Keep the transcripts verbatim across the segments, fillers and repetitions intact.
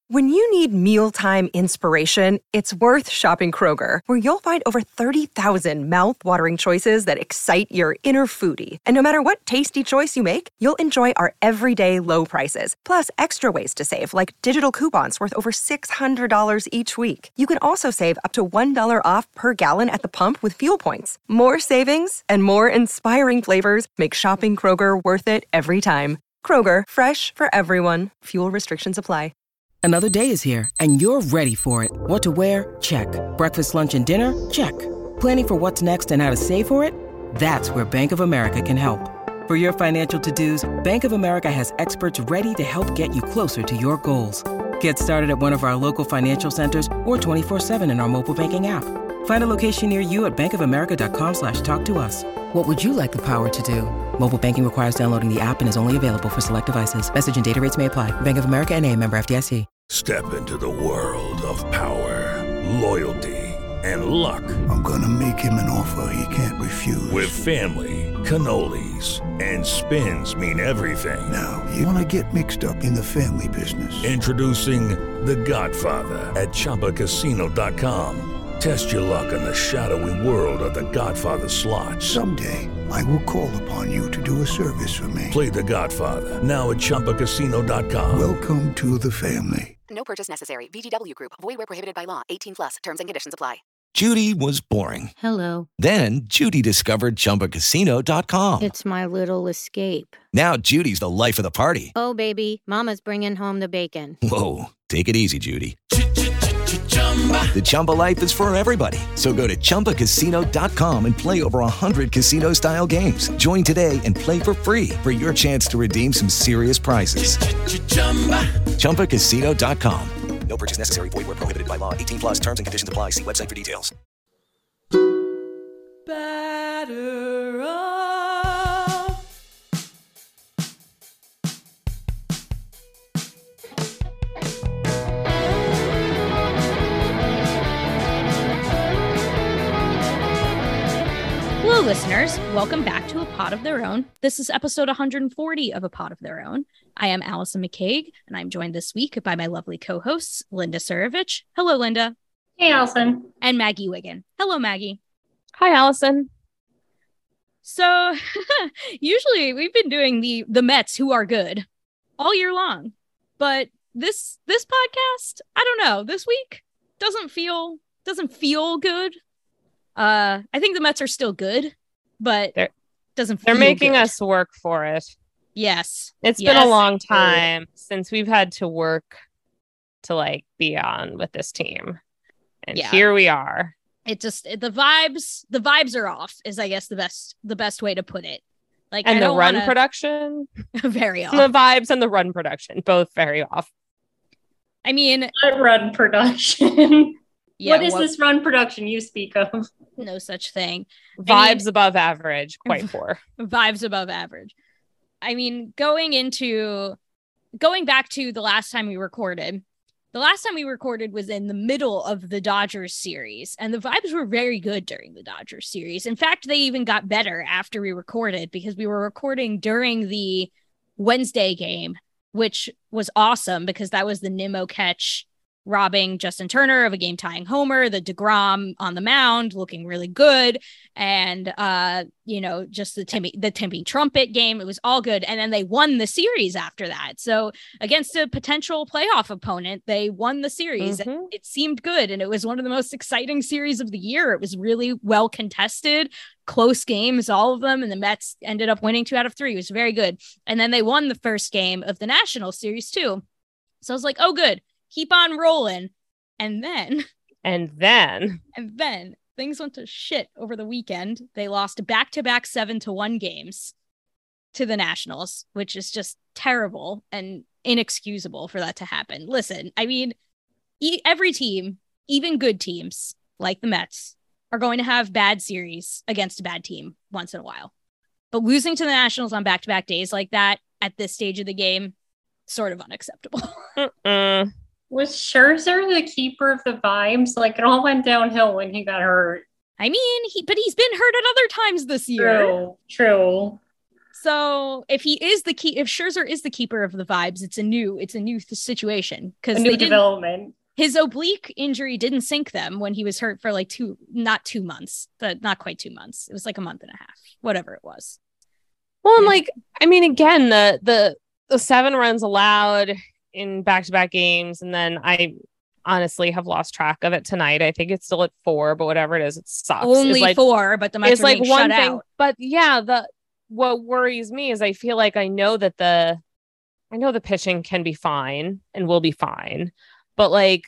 When you need mealtime inspiration, it's worth shopping Kroger, where you'll find over thirty thousand mouth-watering choices that excite your inner foodie. And no matter what tasty choice you make, you'll enjoy our everyday low prices, plus extra ways to save, like digital coupons worth over six hundred dollars each week. You can also save up to one dollar off per gallon at the pump with fuel points. More savings and more inspiring flavors make shopping Kroger worth it every time. Kroger, fresh for everyone. Fuel restrictions apply. Another day is here, and you're ready for it. What to wear? Check. Breakfast, lunch, and dinner? Check. Planning for what's next and how to save for it? That's where Bank of America can help. For your financial to-dos, Bank of America has experts ready to help get you closer to your goals. Get started at one of our local financial centers or twenty-four seven in our mobile banking app. Find a location near you at bankofamerica.com slash talk to us. What would you like the power to do? Mobile banking requires downloading the app and is only available for select devices. Message and data rates may apply. Bank of America N A, member F D I C. Step into the world of power, loyalty, and luck. I'm gonna make him an offer he can't refuse. With family, cannolis, and spins mean everything. Now, you wanna get mixed up in the family business. Introducing The Godfather at Chumba Casino dot com. Test your luck in the shadowy world of The Godfather slot. Someday, I will call upon you to do a service for me. Play The Godfather, now at Chumba Casino dot com. Welcome to the family. No purchase necessary. V G W Group. Void where prohibited by law. eighteen plus. Terms and conditions apply. Judy was boring. Hello. Then Judy discovered Chumba Casino dot com. It's my little escape. Now Judy's the life of the party. Oh, baby, mama's bringing home the bacon. Whoa, take it easy, Judy. The Chumba life is for everybody. So go to Chumba Casino dot com and play over one hundred casino-style games. Join today and play for free for your chance to redeem some serious prizes. Chumba Casino dot com. No purchase necessary. Void where prohibited by law. eighteen plus terms and conditions apply. See website for details. Batter up. Hello, listeners. Welcome back to A Pod of Their Own. This is episode one hundred forty of A Pod of Their Own. I am Allison McCaig, and I'm joined this week by my lovely co-hosts, Linda Surovich. Hello, Linda. Hey, Allison. And Maggie Wiggin. Hello, Maggie. Hi, Allison. So, usually we've been doing the the Mets who are good all year long, but this this podcast, I don't know, this week doesn't feel doesn't feel good. Uh, I think the Mets are still good, but they're, doesn't feel They're making good. us work for it. Yes. It's yes. been a long time since we've had to work to like be on with this team. And yeah. Here we are. It just it, the vibes, the vibes are off is I guess the best the best way to put it. Like and I the don't run wanna... production, very off. The vibes and the run production, both very off. I mean, what run production. Yeah, what is what... this run production you speak of? No such thing. Vibes I mean, above average, quite poor. Vibes above average. I mean, going into going back to the last time we recorded, the last time we recorded was in the middle of the Dodgers series, and the vibes were very good during the Dodgers series. In fact, they even got better after we recorded because we were recording during the Wednesday game, which was awesome because that was the Nimmo catch robbing Justin Turner of a game-tying homer, the DeGrom on the mound looking really good, and uh, you know, just the Timmy, the Timmy Trumpet game. It was all good, and then they won the series after that. So against a potential playoff opponent, they won the series. Mm-hmm. And it seemed good, and it was one of the most exciting series of the year. It was really well contested, close games, all of them, and the Mets ended up winning two out of three. It was very good, and then they won the first game of the National Series too. So I was like, oh, good. Keep on rolling. And then, and then, and then things went to shit over the weekend. They lost back-to-back seven to one games to the Nationals, which is just terrible and inexcusable for that to happen. Listen, I mean, e- every team, even good teams like the Mets, are going to have bad series against a bad team once in a while. But losing to the Nationals on back-to-back days like that at this stage of the game, sort of unacceptable. Mm-mm. Was Scherzer the keeper of the vibes? Like, it all went downhill when he got hurt. I mean, he but he's been hurt at other times this year. True, true. So if he is the key, if Scherzer is the keeper of the vibes, it's a new, it's a new th- situation because a new development. His oblique injury didn't sink them when he was hurt for like two, not two months, but not quite two months. It was like a month and a half, whatever it was. Well, and like, I mean, again, the the the seven runs allowed in back-to-back games, and then I honestly have lost track of it tonight. I think it's still at four, but whatever it is, it sucks. Only it's like, four, but the Mets it's are like being one shut thing. out. But yeah, the what worries me is I feel like I know that the I know the pitching can be fine and will be fine, but like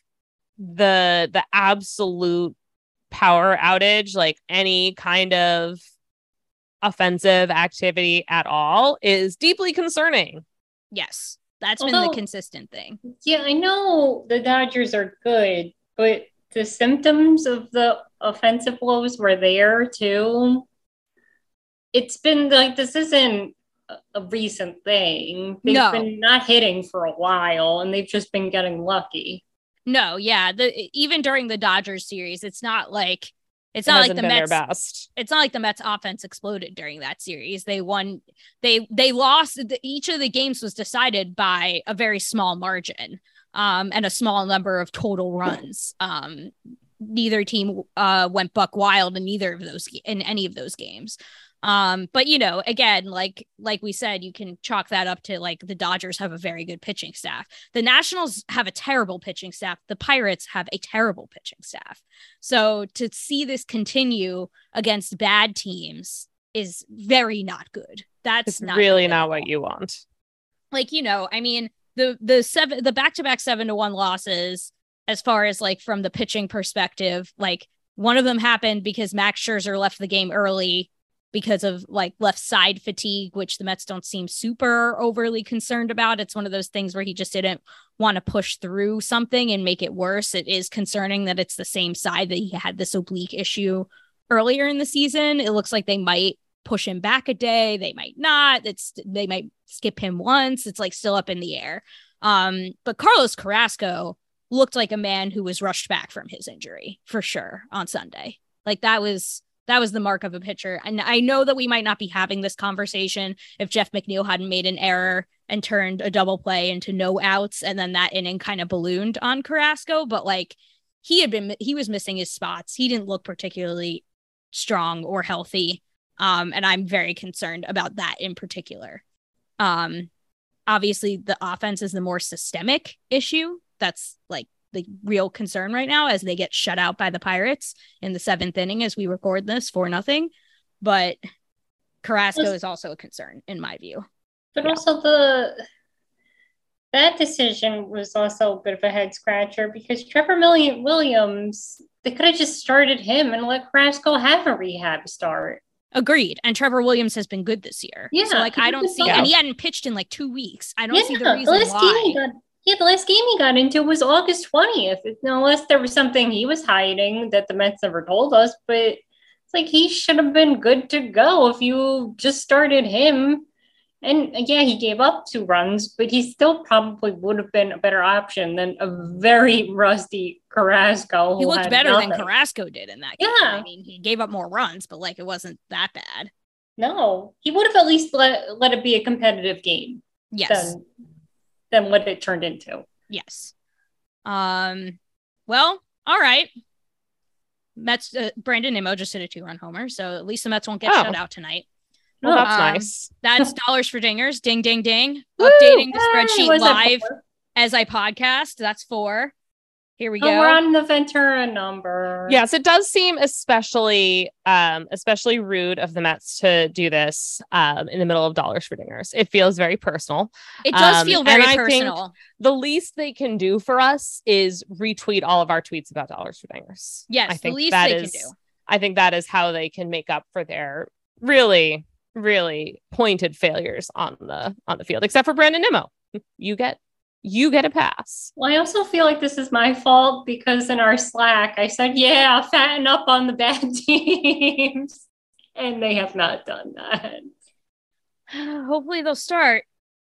the the absolute power outage, like any kind of offensive activity at all, is deeply concerning. Yes, that's Although, been the consistent thing. Yeah, I know the Dodgers are good, but the symptoms of the offensive woes were there too. It's been like, this isn't a recent thing. They've No. been not hitting for a while, and they've just been getting lucky. No, yeah, the even during the Dodgers series, it's not like it's It not like hasn't the been Mets. their best. It's not like the Mets offense exploded during that series. They won. They they lost. The, each of the games was decided by a very small margin, um, and a small number of total runs. Um, neither team uh went buck wild in neither of those in any of those games. Um, but you know, again, like like we said, you can chalk that up to like the Dodgers have a very good pitching staff. The Nationals have a terrible pitching staff. The Pirates have a terrible pitching staff. So to see this continue against bad teams is very not good. That's It's not really good not at what all. you want. Like, you know, I mean, the the seven the back-to-back seven to one losses, as far as like from the pitching perspective, like one of them happened because Max Scherzer left the game early because of like left side fatigue, which the Mets don't seem super overly concerned about. It's one of those things where he just didn't want to push through something and make it worse. It is concerning that it's the same side that he had this oblique issue earlier in the season. It looks like they might push him back a day. They might not. It's they might skip him once. It's like still up in the air. Um, but Carlos Carrasco looked like a man who was rushed back from his injury for sure on Sunday. Like that was That was the mark of a pitcher. And I know that we might not be having this conversation if Jeff McNeil hadn't made an error and turned a double play into no outs. And then that inning kind of ballooned on Carrasco. But like he had been, he was missing his spots. He didn't look particularly strong or healthy. Um, and I'm very concerned about that in particular. Um, obviously the offense is the more systemic issue. That's like the real concern right now as they get shut out by the Pirates in the seventh inning as we record this for nothing. But Carrasco is also a concern in my view. But Yeah. also the that decision was also a bit of a head scratcher because Trevor Milli- Williams, they could have just started him and let Carrasco have a rehab start. Agreed. And Trevor Williams has been good this year. Yeah, So like I don't see, yeah. and he hadn't pitched in like two weeks. I don't yeah, see the reason last why. game he got, yeah, the last game he got into was August twentieth. Unless there was something he was hiding that the Mets never told us, but it's like he should have been good to go if you just started him. And yeah, he gave up two runs, but he still probably would have been a better option than a very rusty Carrasco. He who looked had better than nothing. Carrasco did in that game. Yeah. I mean, he gave up more runs, but like it wasn't that bad. No, he would have at least let, let it be a competitive game. Yes. Than, than what it turned into. Yes. Um. Well, all right. Mets. Uh, Brandon Nimmo just hit a two-run homer, so at least the Mets won't get Oh. shut out tonight. Well, that's Um, nice. That's dollars for dingers. Ding, ding, ding. Woo! Updating the Hey, spreadsheet was that live four? as I podcast. That's four. Here we Oh, go. we're on the Ventura number. Yes, it does seem especially um especially rude of the Mets to do this um in the middle of dollars for dingers. It feels very personal. It does Um, feel and very I think personal. The least they can do for us is retweet all of our tweets about dollars for dingers. Yes, I the think least that they can is- do. I think that is how they can make up for their really, really pointed failures on the on the field. Except for Brandon Nimmo, you get you get a pass. Well, I also feel like this is my fault because in our Slack, I said, yeah, fatten up on the bad teams. And they have not done that. Hopefully they'll start.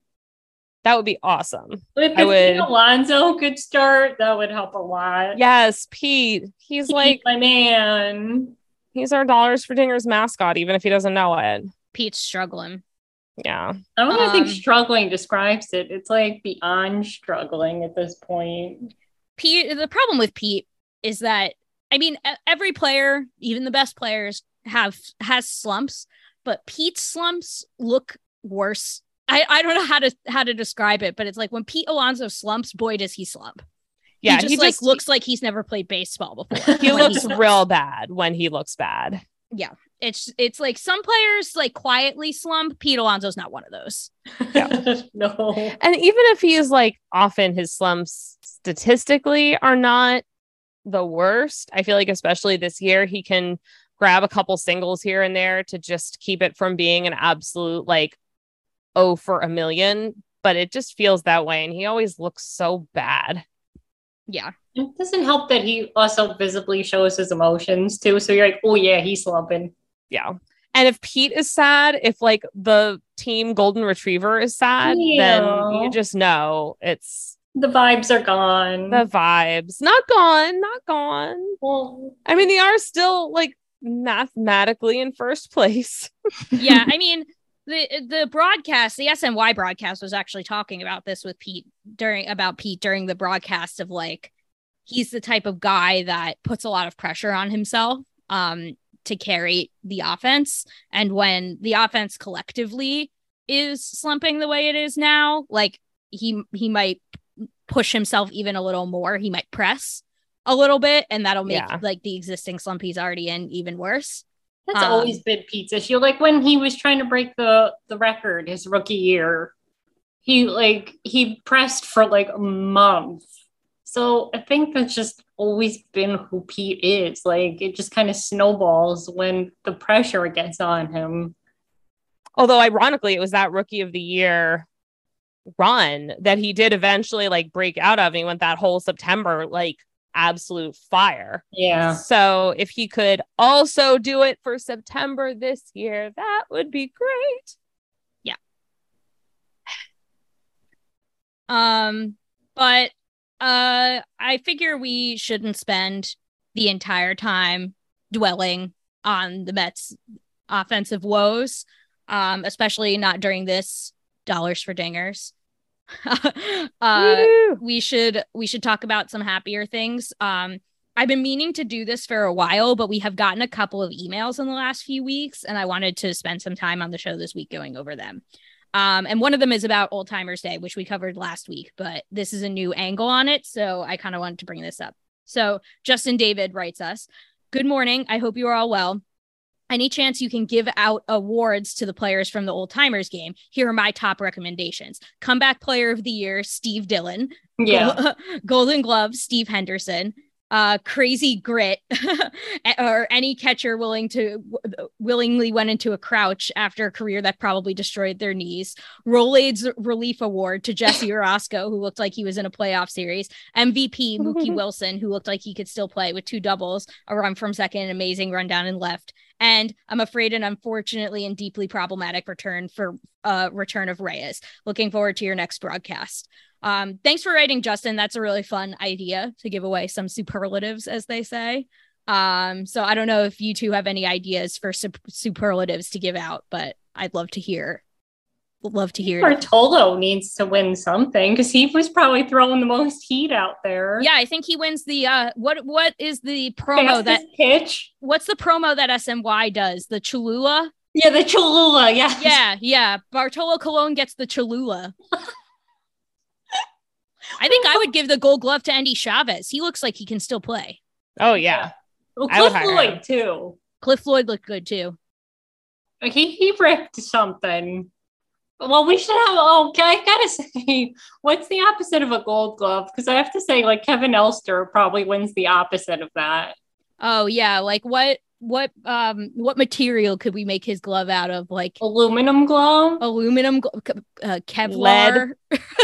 That would be awesome. If I would. Pete Alonso could start, that would help a lot. Yes, Pete. He's Pete, like my man. he's our dollars for dingers mascot, even if he doesn't know it. Pete's struggling. Yeah. I don't even Um, think struggling describes it. It's like beyond struggling at this point. Pete, the problem with Pete is that, I mean, e- every player, even the best players, have has slumps, but Pete's slumps look worse. I, I don't know how to how to describe it, but it's like when Pete Alonso slumps, boy, does he slump. Yeah, he just he like just- looks like he's never played baseball before. He when looks slumps. real bad when he looks bad. Yeah, it's it's like some players like quietly slump. Pete Alonso's not one of those. No. And even if he is like often his slumps statistically are not the worst, I feel like especially this year he can grab a couple singles here and there to just keep it from being an absolute like oh for a million, but it just feels that way and he always looks so bad. Yeah. It doesn't help that he also visibly shows his emotions too. So you're like, oh yeah, he's slumping. Yeah. And if Pete is sad, if like the team golden retriever is sad, Yeah. then you just know it's The vibes are gone. the vibes. Not gone, not gone. Well, I mean, they are still like mathematically in first place. Yeah, I mean, the the broadcast, the S N Y broadcast was actually talking about this with Pete during about Pete during the broadcast of like he's the type of guy that puts a lot of pressure on himself um to carry the offense, and when the offense collectively is slumping the way it is now, like he he might push himself even a little more. He might press a little bit, and that'll make Yeah. like the existing slump he's already in even worse. that's Um, always been Pete's issue. Like when he was trying to break the the record his rookie year, he like he pressed for like a month. So I think that's just always been who Pete is. Like it just kind of snowballs when the pressure gets on him. Although ironically, it was that rookie of the year run that he did eventually like break out of. And he went that whole September like absolute fire. Yeah. So if he could also do it for September this year, that would be great. Um, but uh, I figure we shouldn't spend the entire time dwelling on the Mets' offensive woes, um, especially not during this dollars for dingers. uh, Woo! we should we should talk about some happier things. Um, I've been meaning to do this for a while, but we have gotten a couple of emails in the last few weeks, and I wanted to spend some time on the show this week going over them. Um, and one of them is about Old Timers Day, which we covered last week, but this is a new angle on it, so I kind of wanted to bring this up. So Justin David writes us, "Good morning. I hope you are all well. Any chance you can give out awards to the players from the Old Timers game? Here are my top recommendations. Comeback Player of the Year, Steve Dillon. Yeah. Gold- Golden Glove, Steve Henderson. Uh, Crazy Grit, or any catcher willing to willingly went into a crouch after a career that probably destroyed their knees. Rolaids Relief Award to Jesse Orozco, who looked like he was in a playoff series. M V P Mookie Wilson, who looked like he could still play with two doubles, a run from second, an amazing run down and left. And I'm afraid an unfortunately and deeply problematic return for uh return of Reyes. Looking forward to your next broadcast." Um, thanks for writing, Justin. That's a really fun idea to give away some superlatives, as they say. Um, so I don't know if you two have any ideas for sup- superlatives to give out, but I'd love to hear. Love to hear. Bartolo needs to win something because he was probably throwing the most heat out there. Yeah, I think he wins the uh what what is the promo Fastest that pitch? What's the promo that S M Y does? The Cholula? Yeah, the Cholula, yeah. Yeah, yeah. Bartolo Colon gets the Cholula. I think I would give the gold glove to Andy Chavez. He looks like he can still play. Oh yeah. Well, I would Cliff hire Floyd him. too. Cliff Floyd looked good too. Like he he ripped something. Well, we should have. Oh, I gotta say, what's the opposite of a Gold Glove? Because I have to say, like Kevin Elster probably wins the opposite of that. Oh yeah, like what what um what material could we make his glove out of? Like aluminum glove, aluminum, gl- uh, Kevlar,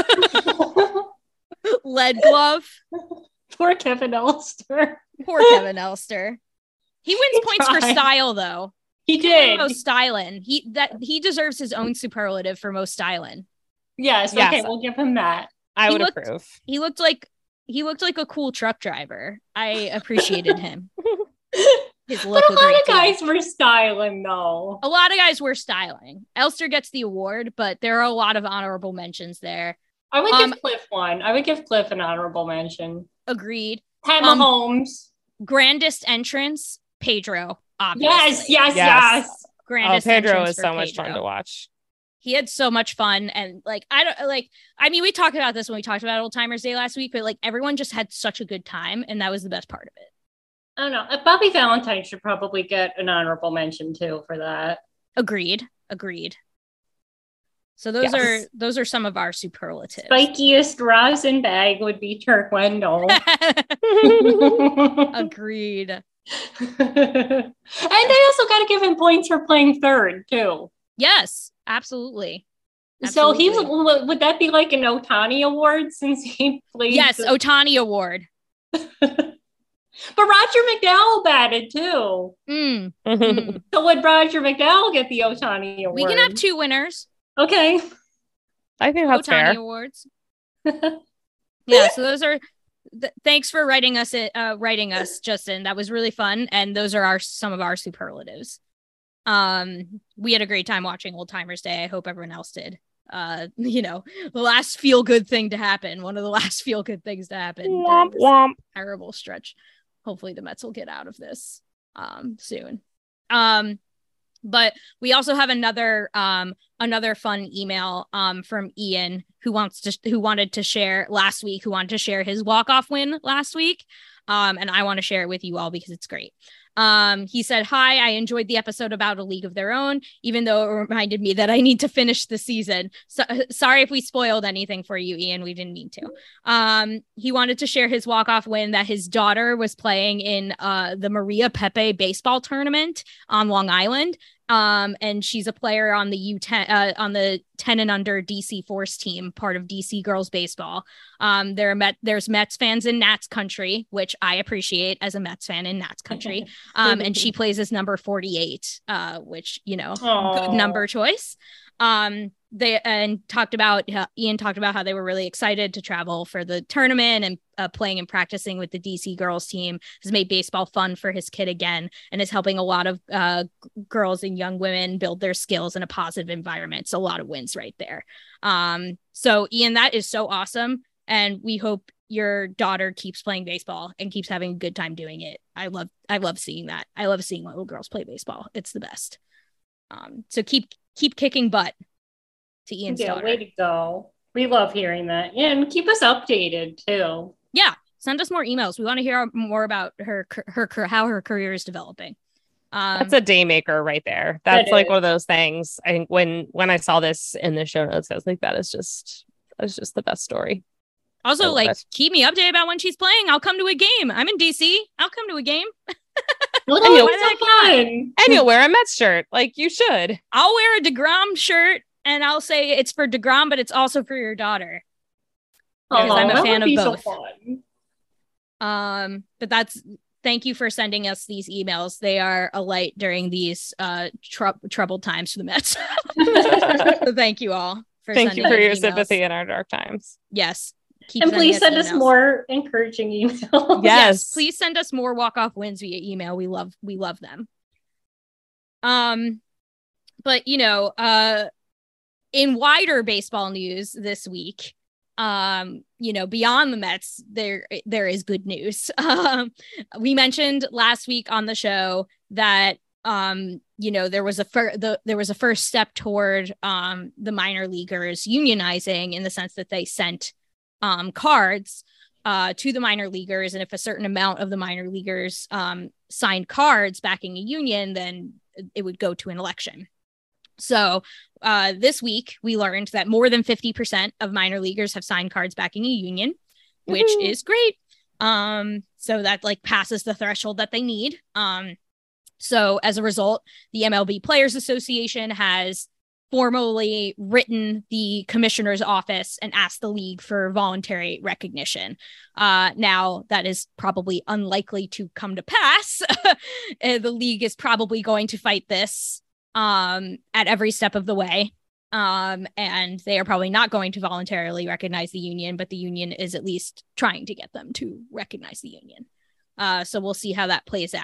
lead, lead glove. Poor Kevin Elster. Poor Kevin Elster. He wins He points for tried. style, though. He did. Most styling. He that he deserves his own superlative for most styling. Yes. Yes. Okay, we'll give him that. I He would looked- approve. He looked like he looked like a cool truck driver. I appreciated him. his look. But a lot of too. guys were styling, though. A lot of guys were styling. Elster gets the award, but there are a lot of honorable mentions there. I would um, give Cliff one. I would give Cliff an honorable mention. Agreed. Pat um, Mahomes. Grandest entrance, Pedro. Obviously. Yes, yes, yes. yes. Grandest oh, Pedro entrance is for so much Pedro. fun to watch. He had so much fun, and like I don't like. I mean, we talked about this when we talked about Old Timers Day last week, but like everyone just had such a good time, and that was the best part of it. I don't know. Bobby Valentine should probably get an honorable mention too for that. Agreed. Agreed. So those yes. are those are some of our superlatives. Spikiest rosin bag would be Turk Wendell. Agreed. And they also got to give him points for playing third too. Yes, absolutely. absolutely. So absolutely. he would that be like an Ohtani award since he played? Yes, the... Ohtani award. But Roger McDowell batted too. Mm. Mm. So would Roger McDowell get the Ohtani award? We can have two winners. Okay. I think that's Ohtani fair. Awards. Yeah, so those are th- thanks for writing us it uh writing us, Justin. That was really fun. And those are our some of our superlatives. Um, we had a great time watching Old Timers Day. I hope everyone else did. Uh, you know, the last feel good thing to happen, one of the last feel good things to happen. Womp womp. Terrible stretch. Hopefully the Mets will get out of this um soon. Um But we also have another um another fun email um from Ian who wants to who wanted to share last week, who wanted to share his walk-off win last week. Um, and I want to share it with you all because it's great. Um, he said, "Hi, I enjoyed the episode about A League of Their Own, even though it reminded me that I need to finish the season. So, sorry if we spoiled anything for you, Ian. We didn't mean to." Um, he wanted to share his walk-off win that his daughter was playing in uh, the Maria Pepe baseball tournament on Long Island. Um, and she's a player on the U ten uh, on the ten and under D C Force team, part of D C Girls Baseball. Um, there are Met, there's Mets fans in Nats country, which I appreciate as a Mets fan in Nats country. Um, and she plays as number forty-eight, uh, which, you know, Aww. Good number choice. Um, they and talked about uh, Ian talked about how they were really excited to travel for the tournament, and uh, playing and practicing with the D C girls team has made baseball fun for his kid again, and is helping a lot of uh, g- girls and young women build their skills in a positive environment. So a lot of wins right there. Um, so Ian, that is so awesome. And we hope your daughter keeps playing baseball and keeps having a good time doing it. I love, I love seeing that. I love seeing little girls play baseball. It's the best. Um, so keep, keep kicking butt to Ian's yeah, daughter. Way to go. We love hearing that. Yeah, and keep us updated too. Yeah. Send us more emails. We want to hear more about her, her, her how her career is developing. Um, That's a day maker right there. That's that like is. one of those things. I think when, when I saw this in the show notes, I was like, that is just, that's just the best story. Also, like, it. keep me updated about when she's playing. I'll come to a game. I'm in D C. I'll come to a game. Well, and, you'll, so fun. and you'll wear a Mets shirt. Like you should. I'll wear a DeGrom shirt and I'll say it's for DeGrom, but it's also for your daughter. Because I'm a fan of both. So fun. Um, but that's, thank you for sending us these emails. They are a light during these uh tr- troubled times for the Mets. So thank you all. For thank you for your emails. sympathy in our dark times. Yes. Keep and please send emails. us more encouraging emails. Yes. Yes, please send us more walk-off wins via email. We love we love them. Um, but you know, uh, in wider baseball news this week, um, you know, beyond the Mets, there there is good news. Um, we mentioned last week on the show that um, you know, there was a fir- the there was a first step toward um the minor leaguers unionizing, in the sense that they sent um cards uh to the minor leaguers, and if a certain amount of the minor leaguers um signed cards backing a union, then it would go to an election. So uh this week we learned that more than fifty percent of minor leaguers have signed cards backing a union, which mm-hmm. is great. Um so that like passes the threshold that they need. Um so as a result, the M L B Players Association has formally written the commissioner's office and asked the league for voluntary recognition. Uh, now, that is probably unlikely to come to pass. The league is probably going to fight this um, at every step of the way. Um, and they are probably not going to voluntarily recognize the union, but the union is at least trying to get them to recognize the union. Uh, so we'll see how that plays out.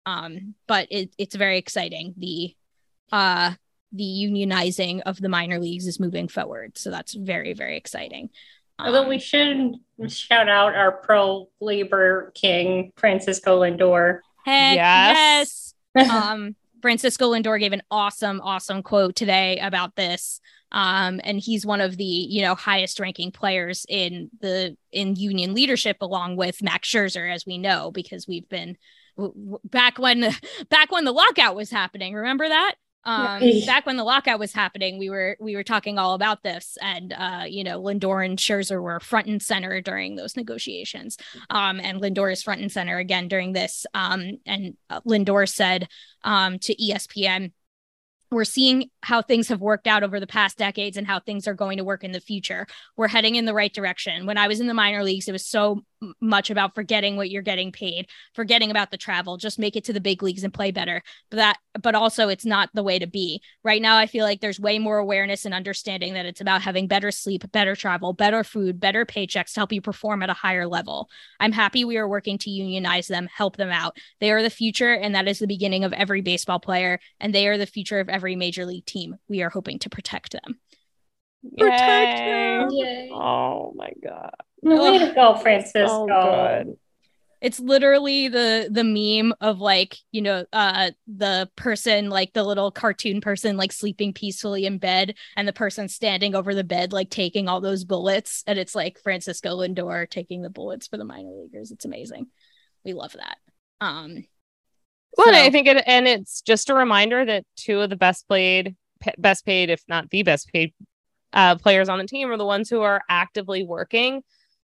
Um, but it, it's very exciting. The uh, the unionizing of the minor leagues is moving forward. So that's very, very exciting. Um, Although we should shout out our pro-labor king, Francisco Lindor. Heck yes. yes. um, Francisco Lindor gave an awesome, awesome quote today about this. Um, and he's one of the, you know, highest ranking players in the in union leadership, along with Max Scherzer, as we know, because we've been w- w- back when back when the lockout was happening. Remember that? Um, back when the lockout was happening, we were we were talking all about this, and uh, you know, Lindor and Scherzer were front and center during those negotiations. Um, and Lindor is front and center again during this. Um, and uh, Lindor said um, to E S P N, "We're seeing how things have worked out over the past decades and how things are going to work in the future. We're heading in the right direction. When I was in the minor leagues, it was so m- much about forgetting what you're getting paid, forgetting about the travel, just make it to the big leagues and play better. But that, but also it's not the way to be. Right now, I feel like there's way more awareness and understanding that it's about having better sleep, better travel, better food, better paychecks to help you perform at a higher level. I'm happy we are working to unionize them, help them out. They are the future, and that is the beginning of every baseball player, and they are the future of every major league team. We are hoping to protect them." Yay. Protect them. Yay. Oh my God. Way to go, Francisco. So good. It's literally the the meme of, like, you know, uh the person, like the little cartoon person, like sleeping peacefully in bed, and the person standing over the bed, like taking all those bullets, and it's like Francisco Lindor taking the bullets for the minor leaguers. It's amazing. We love that. Um Well, so, I think it, and it's just a reminder that two of the best played, best paid, if not the best paid uh, players on the team are the ones who are actively working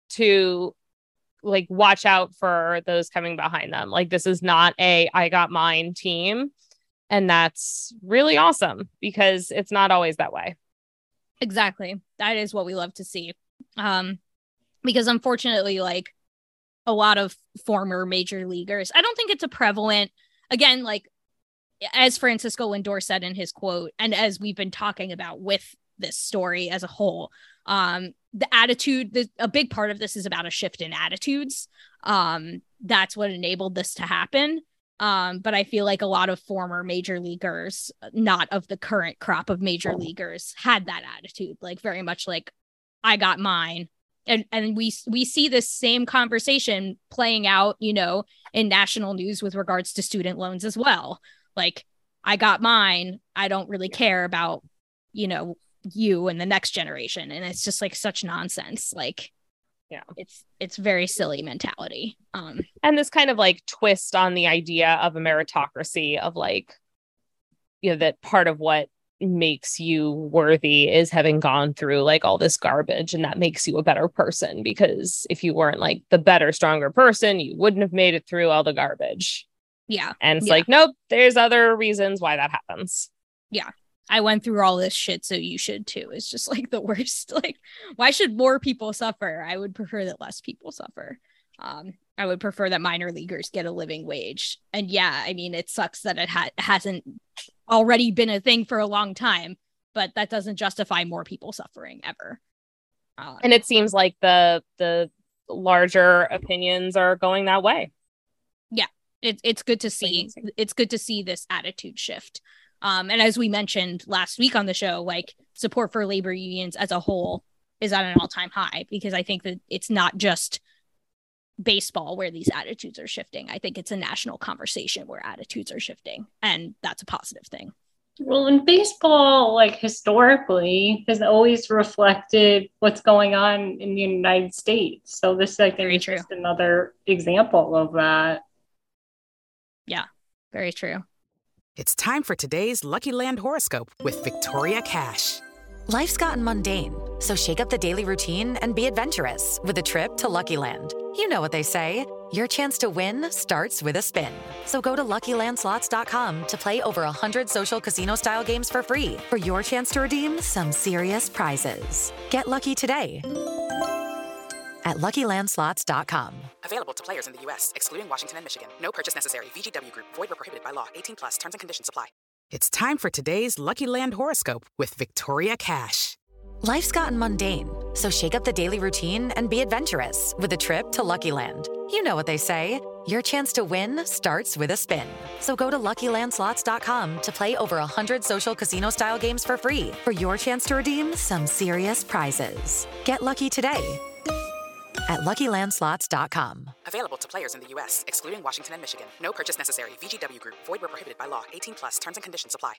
to, like, watch out for those coming behind them. Like, this is not a I got mine team. And that's really awesome because it's not always that way. Exactly. That is what we love to see. Um, because unfortunately, like, a lot of former major leaguers, I don't think it's a prevalent, again, like, as Francisco Lindor said in his quote, and as we've been talking about with this story as a whole, um, the attitude, the, a big part of this is about a shift in attitudes. Um, that's what enabled this to happen. Um, but I feel like a lot of former major leaguers, not of the current crop of major leaguers, had that attitude, like very much like, I got mine. And and we we see this same conversation playing out, you know, in national news with regards to student loans as well. Like, I got mine. I don't really care about, you know, you and the next generation. And it's just like such nonsense. Like, yeah, it's it's very silly mentality. Um, and this kind of like twist on the idea of a meritocracy of, like, you know, that part of what makes you worthy is having gone through, like, all this garbage, and that makes you a better person, because if you weren't, like, the better, stronger person, you wouldn't have made it through all the garbage. Yeah. And it's yeah. like, nope, there's other reasons why that happens. Yeah. I went through all this shit, so you should too. It's just like the worst. Like, why should more people suffer? I would prefer that less people suffer. Um, I would prefer that minor leaguers get a living wage. And yeah, I mean, it sucks that it ha- hasn't already been a thing for a long time, but that doesn't justify more people suffering ever. Um, and it seems like the the larger opinions are going that way. Yeah, it's it's good to see. It's good to see this attitude shift. Um, and as we mentioned last week on the show, like, support for labor unions as a whole is at an all-time high, because I think that it's not just baseball where these attitudes are shifting. I think it's a national conversation where attitudes are shifting, and that's a positive thing. Well, in baseball, like, historically has always reflected what's going on in the United States. So this, I think, Very is true. just another example of that. Yeah, very true. It's time for today's Lucky Land horoscope with Victoria Cash. Life's gotten mundane, so shake up the daily routine and be adventurous with a trip to Lucky Land. You know what they say, your chance to win starts with a spin. So go to Lucky Land Slots dot com to play over one hundred social casino-style games for free for your chance to redeem some serious prizes. Get lucky today at Lucky Land Slots dot com. Available to players in the U S, excluding Washington and Michigan. No purchase necessary. V G W Group. Void where prohibited by law. eighteen plus. Terms and conditions apply. It's time for today's Lucky Land horoscope with Victoria Cash. Life's gotten mundane, so shake up the daily routine and be adventurous with a trip to Lucky Land. You know what they say. Your chance to win starts with a spin. So go to Lucky Land Slots dot com to play over one hundred social casino-style games for free for your chance to redeem some serious prizes. Get lucky today at Lucky Land Slots dot com. Available to players in the U S, excluding Washington and Michigan. No purchase necessary. V G W Group. Void where prohibited by law. eighteen plus. Terms and conditions apply.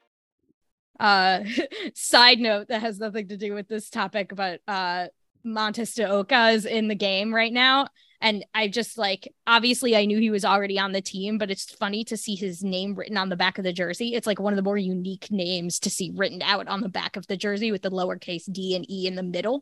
Uh, side note that has nothing to do with this topic, but uh, Montes de Oca is in the game right now. And I just like, obviously I knew he was already on the team, but it's funny to see his name written on the back of the jersey. It's like one of the more unique names to see written out on the back of the jersey with the lowercase d and e in the middle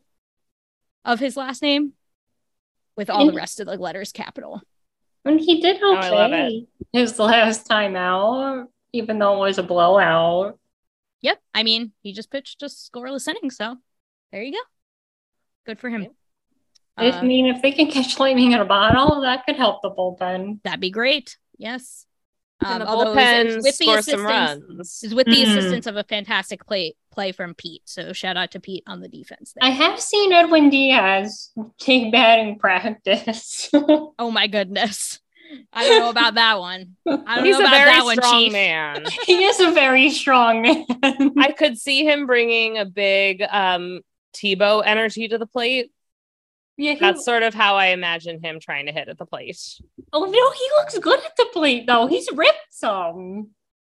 of his last name with all and, the rest of the letters capital. And he did okay oh, his last time out, even though it was a blowout. Yep. I mean, he just pitched a scoreless inning, so there you go. Good for him. Yep. Uh, I mean, if they can catch lightning in a bottle, that could help the bullpen. That'd be great. Yes. Um, the bullpen with score the some runs. Is with the mm. assistance of a fantastic play play from Pete. So shout out to Pete on the defense there. I have seen Edwin Diaz take batting practice. Oh my goodness. I don't know about that one. I don't He's know a about very that one, strong Chief. man. He is a very strong man. I could see him bringing a big um, Tebow energy to the plate. Yeah, he... That's sort of how I imagine him trying to hit at the plate. Oh, no, he looks good at the plate, though. He's ripped some.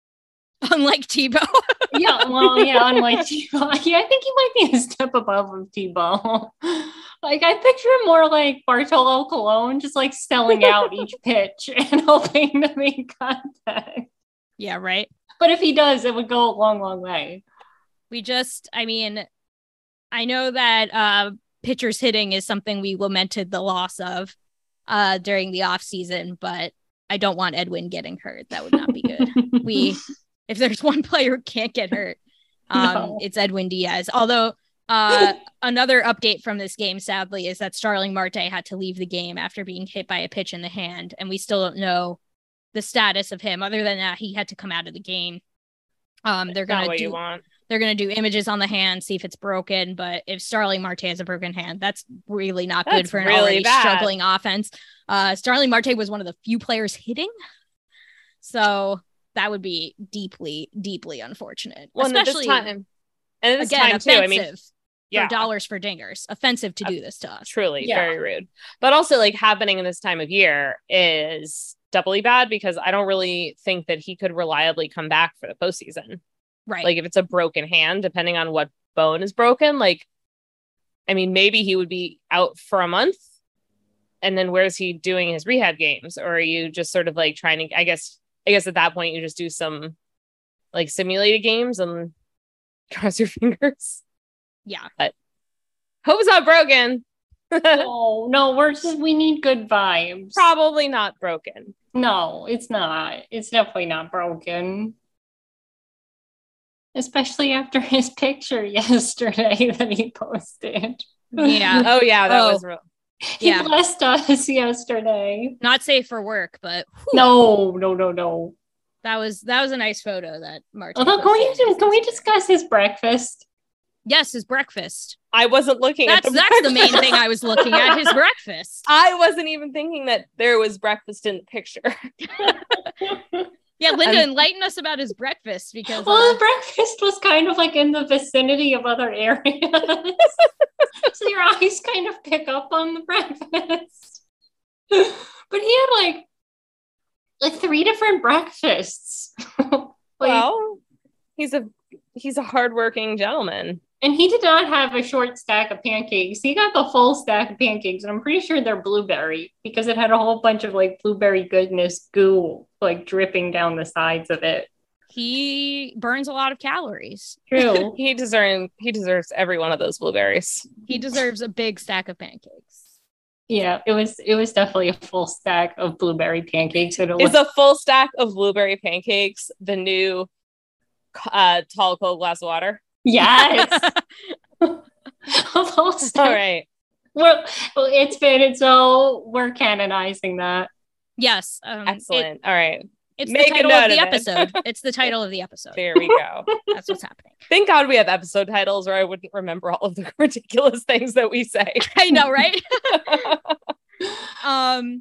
Unlike Tebow. Yeah, well, yeah, unlike Tebow. Yeah, I think he might be a step above of Tebow. Like, I picture him more like Bartolo Colon, just like selling out each pitch and hoping to make contact. Yeah, right. But if he does, it would go a long, long way. We just, I mean, I know that uh, pitchers hitting is something we lamented the loss of uh, during the off season, but I don't want Edwin getting hurt. That would not be good. we, if there's one player who can't get hurt, um, no. it's Edwin Diaz. Although uh, another update from this game, sadly, is that Starling Marte had to leave the game after being hit by a pitch in the hand, and we still don't know the status of him. Other than that, he had to come out of the game. Um, they're gonna what do. You want. They're going to do images on the hand, see if it's broken. But if Starling Marte has a broken hand, that's really not that's good for an really already bad. struggling offense. Uh, Starling Marte was one of the few players hitting. So that would be deeply, deeply unfortunate. Well, Especially, and at this time, and at this again, time offensive too, I mean, yeah. for dollars for dingers. Offensive to do this to us. Truly, yeah. very rude. But also, like, happening in this time of year is doubly bad because I don't really think that he could reliably come back for the postseason. Right. Like if it's a broken hand, depending on what bone is broken, like, I mean, maybe he would be out for a month and then where's he doing his rehab games? Or are you just sort of like trying to, I guess, I guess at that point you just do some like simulated games and cross your fingers. Yeah. But hope it's not broken. No, no, we're just, we need good vibes. Probably not broken. No, it's not. It's definitely not broken. Especially after his picture yesterday that he posted. Yeah. Oh, yeah. That oh. was real. He yeah. blessed us yesterday. Not safe for work, but whew, no, no, no, no. That was that was a nice photo that Martin. Although, can we can we discuss his breakfast? Yes, his breakfast. I wasn't looking that's, at the That's breakfast. the main thing I was looking at, his breakfast. I wasn't even thinking that there was breakfast in the picture. Yeah, Linda, I'm... enlighten us about his breakfast because well, uh... his breakfast was kind of like in the vicinity of other areas, so your eyes kind of pick up on the breakfast. But he had like like three different breakfasts. like, well, he's a he's a hardworking gentleman. And he did not have a short stack of pancakes. He got the full stack of pancakes, and I'm pretty sure they're blueberry because it had a whole bunch of like blueberry goodness goo like dripping down the sides of it. He burns a lot of calories. True. he deserves he deserves every one of those blueberries. He deserves a big stack of pancakes. Yeah, it was it was definitely a full stack of blueberry pancakes. And it Is was- a full stack of blueberry pancakes the new uh, tall cold glass of water? Yes. All right. Well, well, it's fitted, so we're canonizing that. Yes. Um, Excellent. it, All right. It's Make the title a of note the of it. episode. It's the title of the episode. There we go. That's what's happening. Thank God we have episode titles, or I wouldn't remember all of the ridiculous things that we say. I know, right? um,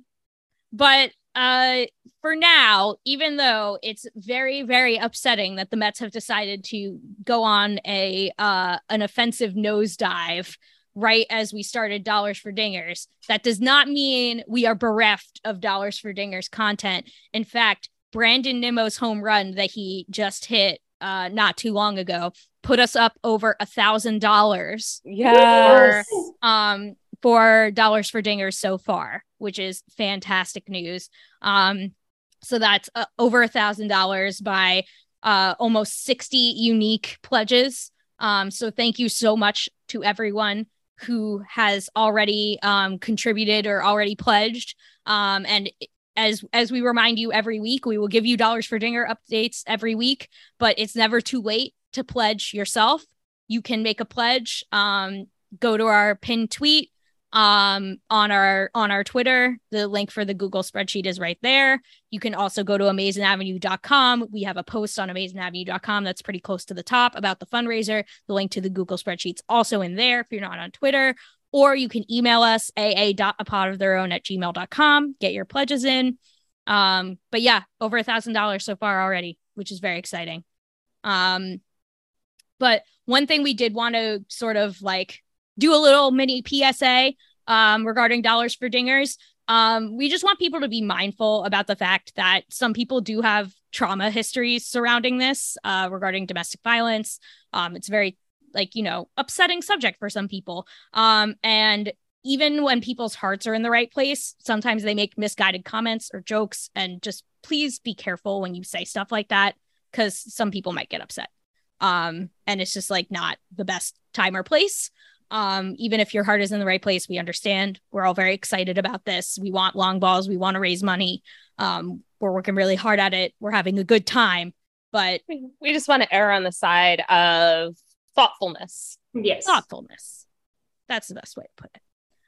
but uh, for now, even though it's very, very upsetting that the Mets have decided to go on a uh an offensive nosedive right as we started Dollars for Dingers, that does not mean we are bereft of Dollars for Dingers content. In fact, Brandon Nimmo's home run that he just hit uh, not too long ago put us up over a thousand dollars. Yes. For, um, for Dollars for Dingers so far, which is fantastic news. Um, so that's uh, over a thousand dollars by uh, almost sixty unique pledges. Um, so thank you so much to everyone who has already um, contributed or already pledged. Um, and as as we remind you every week, we will give you Dollars for Dinger updates every week, but it's never too late to pledge yourself. You can make a pledge. Um, go to our pinned tweet um, on our on our Twitter. The link for the Google spreadsheet is right there. You can also go to amazing avenue dot com. We have a post on amazing avenue dot com that's pretty close to the top about the fundraiser. The link to the Google spreadsheet's also in there if you're not on Twitter. Or you can email us, a a dot a pod of their own at gmail dot com. Get your pledges in. Um, but yeah, over a thousand dollars so far already, which is very exciting. Um, but one thing we did want to sort of like do a little mini P S A um, regarding Dollars for Dingers. Um, we just want people to be mindful about the fact that some people do have trauma histories surrounding this uh, regarding domestic violence. Um, it's very like, you know, upsetting subject for some people. Um, and even when people's hearts are in the right place, sometimes they make misguided comments or jokes, and just please be careful when you say stuff like that, because some people might get upset. Um, and it's just like not the best time or place. Um, even if your heart is in the right place, we understand. We're all very excited about this. We want long balls. We want to raise money. Um, we're working really hard at it. We're having a good time, but we just want to err on the side of thoughtfulness. Yes. Thoughtfulness. That's the best way to put it.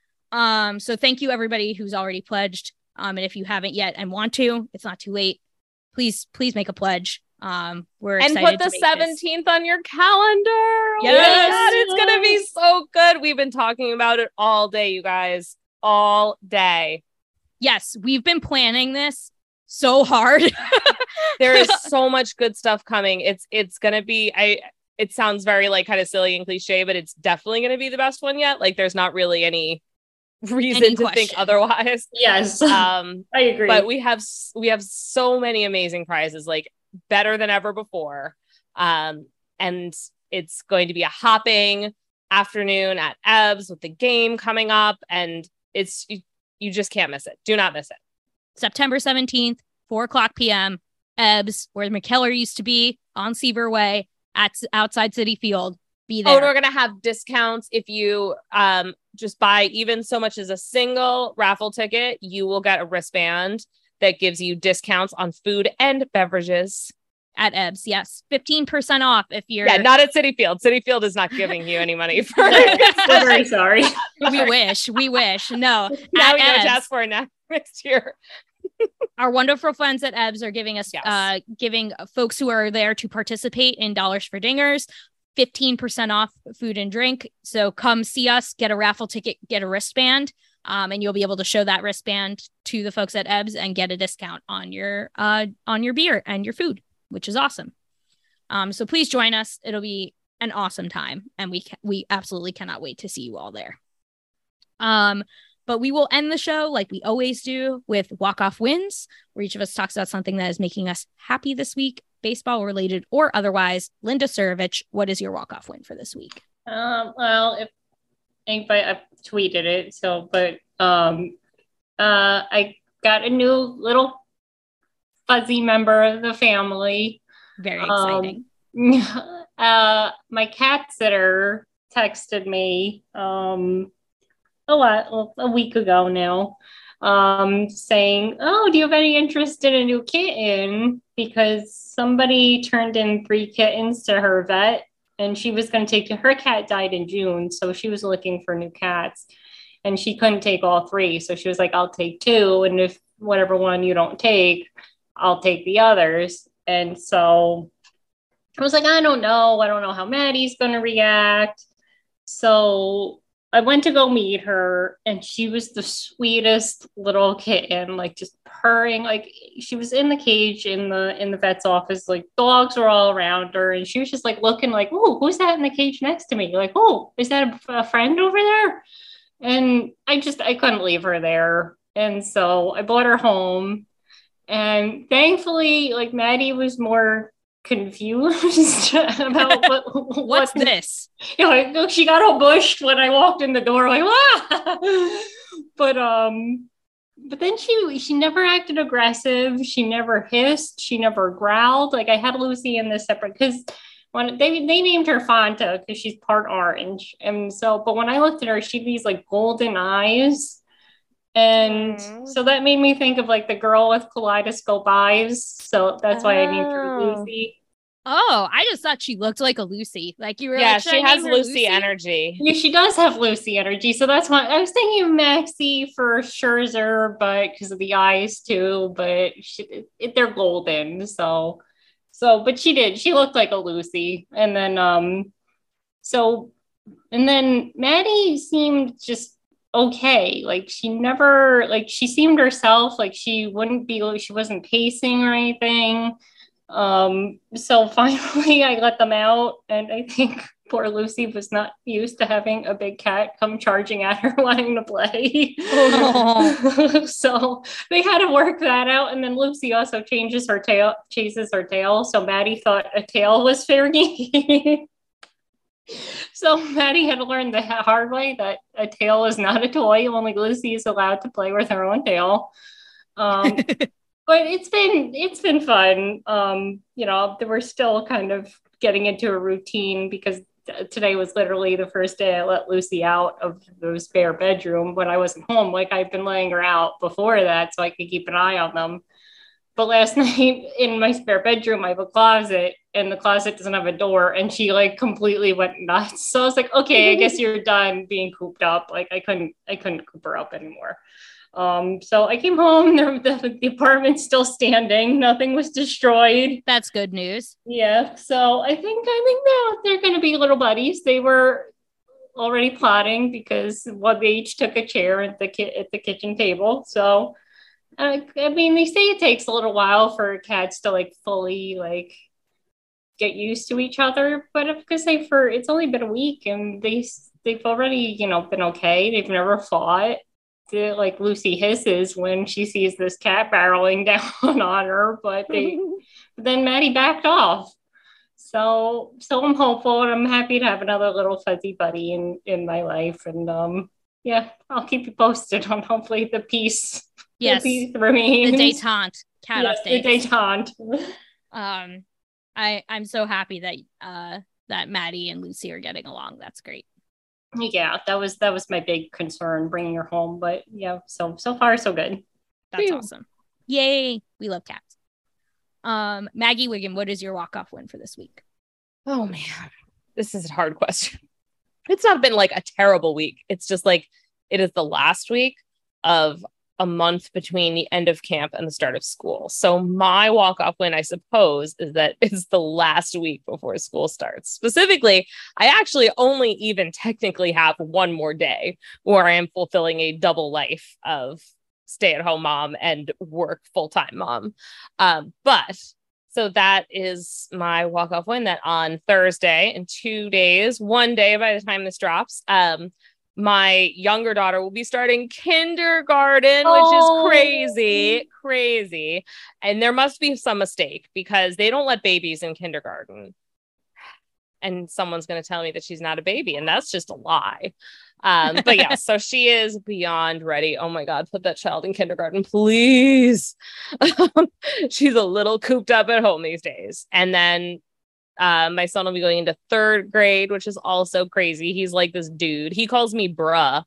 Um, so thank you everybody who's already pledged. Um, and if you haven't yet and want to, it's not too late. Please, please make a pledge. Um, we're and excited put the to make seventeenth on your calendar. Yes. Oh my God, it's gonna be so good. We've been talking about it all day, you guys, all day. Yes, we've been planning this so hard. There is so much good stuff coming. It's it's gonna be. I. It sounds very like kind of silly and cliche, but it's definitely gonna be the best one yet. Like, there's not really any reason Any to question. think otherwise. Yes, um, I agree. But we have we have so many amazing prizes, like better than ever before. Um, and it's going to be a hopping afternoon at Ebbs with the game coming up, and it's you, you just can't miss it. Do not miss it. September seventeenth, four o'clock p.m. Ebbs, where McKellar used to be on Seaver Way at outside City Field. Be there. Oh, and we're gonna have discounts if you um just buy even so much as a single raffle ticket. You will get a wristband that gives you discounts on food and beverages at Ebbs. Yes, fifteen percent off if you're. Yeah, not at City Field. City Field is not giving you any money for. We're very sorry. We wish. We wish. No. Now at we know what Ebbs, to ask for now next year. Our wonderful friends at Ebbs are giving us, Yes. uh, giving folks who are there to participate in Dollars for Dingers fifteen percent off food and drink. So come see us, get a raffle ticket, get a wristband, um, and you'll be able to show that wristband to the folks at Ebbs and get a discount on your uh on your beer and your food, which is awesome. Um, so please join us. It'll be an awesome time, and we ca- we absolutely cannot wait to see you all there. Um. But we will end the show like we always do with walk-off wins, where each of us talks about something that is making us happy this week, baseball related or otherwise. Linda Surovich, what is your walk-off win for this week? Um, well, if anybody, I tweeted it, so, but um, uh, I got a new little fuzzy member of the family. Very exciting. Um, uh, my cat sitter texted me um, a lot, a week ago now, um, saying, "Oh, do you have any interest in a new kitten? Because somebody turned in three kittens to her vet, and she was going to take her cat died in June, so she was looking for new cats, and she couldn't take all three, so she was like, I'll take two, and if whatever one you don't take, I'll take the others. And so I was like, I don't know. I don't know how Maddie's going to react. So I went to go meet her, and she was the sweetest little kitten, like just purring. Like she was in the cage in the in the vet's office, like dogs were all around her, and she was just like looking like, oh, who's that in the cage next to me? Like, oh, is that a, a friend over there? And I just I couldn't leave her there, and so I brought her home, and thankfully, like Maddie was more confused about what, what's what this. You know, like, she got all bushed when I walked in the door, like ah! but um, but then she she never acted aggressive. She never hissed. She never growled. Like I had Lucy in this separate because when they they named her Fanta because she's part orange, and so but when I looked at her, she had these like golden eyes. And mm. so that made me think of like the girl with kaleidoscope eyes. So that's why oh. I named her Lucy. Oh, I just thought she looked like a Lucy. Like you were yeah, like, she has Lucy, Lucy energy. Yeah, she does have Lucy energy. So that's why I was thinking of Maxie for Scherzer, but because of the eyes too. But she, it, they're golden. So, so, but she did. She looked like a Lucy. And then, um, so, and then Maddie seemed just okay. Like she never, like she seemed herself, like she wouldn't be, she wasn't pacing or anything. Um, so finally I let them out, and I think poor Lucy was not used to having a big cat come charging at her wanting to play. Oh. So they had to work that out. And then Lucy also changes her tail, chases her tail. So Maddie thought a tail was fair game. So Maddie had to learn the hard way that a tail is not a toy. Only Lucy is allowed to play with her own tail. Um, but it's been it's been fun. Um, you know, we're still kind of getting into a routine because t- today was literally the first day I let Lucy out of the spare bedroom when I wasn't home. Like I've been laying her out before that so I could keep an eye on them. But last night in my spare bedroom, I have a closet, and the closet doesn't have a door, and she like completely went nuts. So I was like, okay, I guess you're done being cooped up. Like I couldn't, I couldn't coop her up anymore. Um, so I came home, the, the, the apartment's still standing. Nothing was destroyed. That's good news. Yeah. So I think, I think now they're going to be little buddies. They were already plotting because well, they each took a chair at the ki- at the kitchen table. So Uh, I mean, they say it takes a little while for cats to like fully like get used to each other, but I'm gonna say for it's only been a week and they they've already you know been okay. They've never fought. The, like Lucy hisses when she sees this cat barreling down on her, but they but then Maddie backed off. So so I'm hopeful, and I'm happy to have another little fuzzy buddy in in my life, and um yeah, I'll keep you posted on hopefully the peace. Yes, the, the detente cat yes, update. The detente. Um, I I'm so happy that uh that Maddie and Lucy are getting along. That's great. Yeah, that was that was my big concern bringing her home, but yeah, so so far so good. That's Whew. Awesome. Yay, we love cats. Um, Maggie Wiggin, what is your walk-off win for this week? Oh man, this is a hard question. It's not been like a terrible week. It's just like it is the last week of a month between the end of camp and the start of school. So my walk-off win, I suppose, is that it's the last week before school starts. Specifically, I actually only even technically have one more day where I am fulfilling a double life of stay-at-home mom and work full-time mom. Um, but so that is my walk-off win, that on Thursday in two days, one day by the time this drops, um, my younger daughter will be starting kindergarten, oh. which is crazy, crazy. And there must be some mistake because they don't let babies in kindergarten. And someone's going to tell me that she's not a baby, and that's just a lie. Um, but yeah, so she is beyond ready. Oh my God, put that child in kindergarten, please. She's a little cooped up at home these days. And then Uh, my son will be going into third grade, which is also crazy. He's like this dude. He calls me bruh.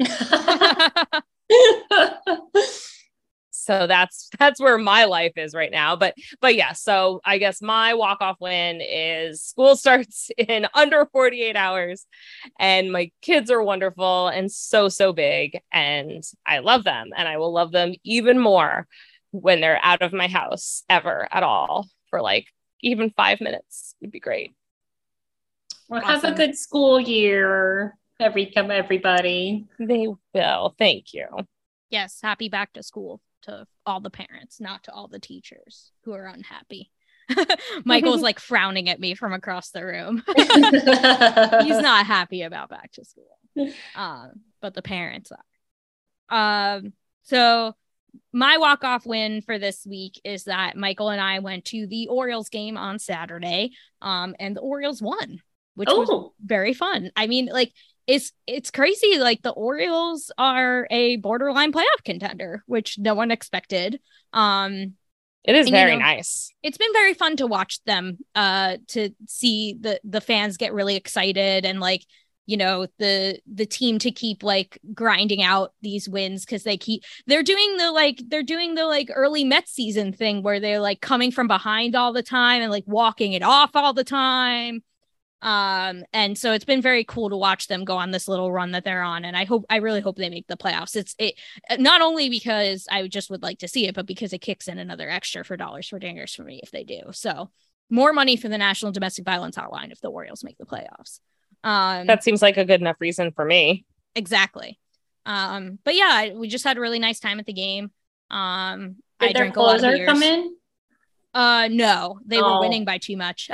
So that's that's where my life is right now. But but yeah, so I guess my walk-off win is school starts in under forty-eight hours, and my kids are wonderful and so, so big, and I love them, and I will love them even more when they're out of my house ever at all for like even five minutes would be great. Well, Awesome. have a good school year, every come everybody. They will. Thank you. Yes, happy back to school to all the parents, not to all the teachers who are unhappy. Michael's like frowning at me from across the room. He's not happy about back to school, um, but the parents are. Um, so my walk-off win for this week is that Michael and I went to the Orioles game on Saturday, um, and the Orioles won, which Oh. was very fun. I mean, like, it's it's crazy. Like, the Orioles are a borderline playoff contender, which no one expected. Um, It is and, very you know, nice. It's been very fun to watch them, uh, to see the the fans get really excited and, like, you know, the the team to keep like grinding out these wins because they keep they're doing the like they're doing the like early Mets season thing where they're like coming from behind all the time and like walking it off all the time. Um, and so it's been very cool to watch them go on this little run that they're on. And I hope I really hope they make the playoffs. It's it not only because I just would like to see it, but because it kicks in another extra for dollars for dingers for me if they do. So more money for the National Domestic Violence Hotline if the Orioles make the playoffs. Um, That seems like a good enough reason for me. Exactly. Um, but yeah, I- we just had a really nice time at the game. Um, Did I their drank a lot of closer beers. come in? Uh, no, they Oh. were winning by too much.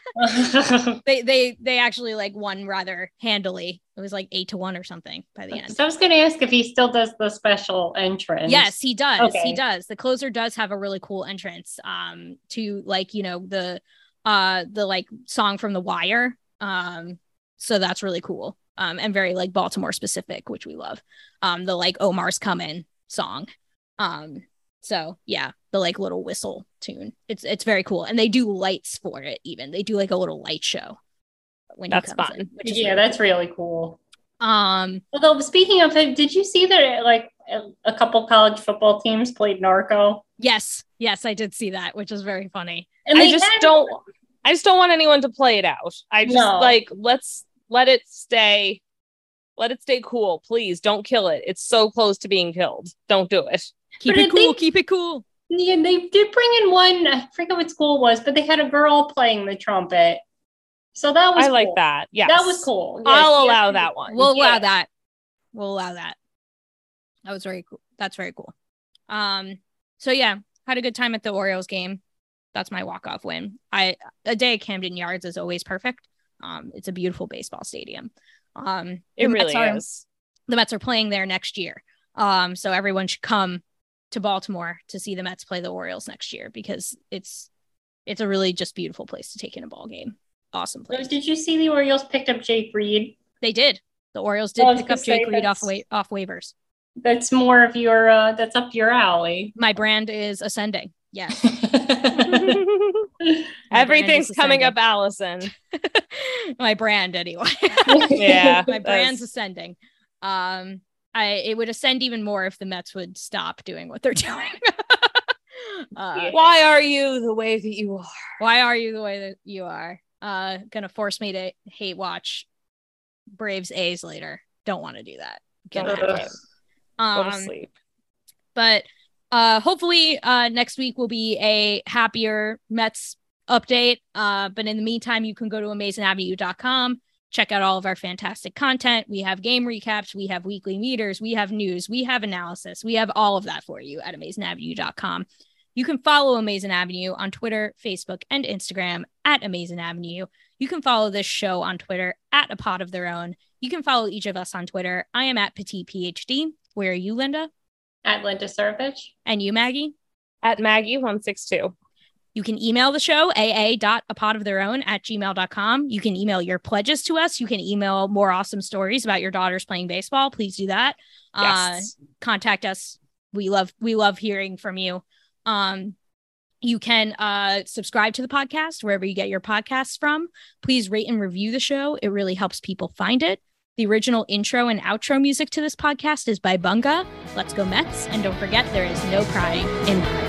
they they they actually like won rather handily. It was like eight to one or something by the end. So I was going to ask if he still does the special entrance. Yes, he does. Okay. He does. The closer does have a really cool entrance. Um, to like you know the uh the like song from The Wire. Um, so that's really cool. Um, and very like Baltimore specific, which we love. Um, the like Omar's Coming song. Um, so yeah, the like little whistle tune. It's it's very cool, and they do lights for it. Even they do like a little light show when That's he comes fun. in, which is Yeah, really that's cool. really cool. Um, Although speaking of it, did you see that like a, a couple college football teams played Narco? yes, yes, I did see that, which is very funny. And I they just had- don't I just don't want anyone to play it out. I just No. like let's let it stay let it stay cool. Please don't kill it. It's so close to being killed. Don't do it. Keep But it I cool. think- Keep it cool. Yeah, they did bring in one. I forget what school it was, but they had a girl playing the trumpet. So that was I like cool. that. Yes. That was cool. Yeah, I'll yeah. allow that one. We'll Yeah. allow that. We'll allow that. That was very cool. That's very cool. Um. So yeah, had a good time at the Orioles game. That's my walk-off win. I a day at Camden Yards is always perfect. Um, it's a beautiful baseball stadium. Um, It the really Mets are, is. The Mets are playing there next year. Um, so everyone should come to Baltimore to see the Mets play the Orioles next year because it's it's a really just beautiful place to take in a ball game. Awesome So place. did you see the Orioles picked up Jake Reed? They did. The Orioles did I was pick gonna up Jake say Reed off that's- wa- off waivers. That's more of your. Uh, that's up your alley. My brand is ascending. Yes. Everything's is coming ascending. up, Allison. My brand anyway. Yeah. My brand's that's- ascending. Um, I it would ascend even more if the Mets would stop doing what they're doing. uh, Why are you the way that you are? why are you the way that you are? Uh, gonna force me to hate watch Braves A's later. Don't want to do that. Don't Gonna do have it. to. Go to Um, sleep. but uh hopefully uh next week will be a happier Mets update. Uh but in the meantime, you can go to amazing avenue dot com, check out all of our fantastic content. We have game recaps, we have weekly meters, we have news, we have analysis, we have all of that for you at amazing avenue dot com. You can follow Amazing Avenue on Twitter, Facebook, and Instagram at Amazing Avenue. You can follow this show on Twitter at A Pod of Their Own. You can follow each of us on Twitter. I am at Petite PhD. Where are you, Linda? At Linda Servich. And you, Maggie? At Maggie one six two. You can email the show, aa.apodoftheirown at gmail dot com. You can email your pledges to us. You can email more awesome stories about your daughters playing baseball. Please do that. Yes. Uh, contact us. We love we love hearing from you. Um, you can uh, subscribe to the podcast wherever you get your podcasts from. Please rate and review the show. It really helps people find it. The original intro and outro music to this podcast is by Bunga. Let's go Mets. And don't forget, there is no crying in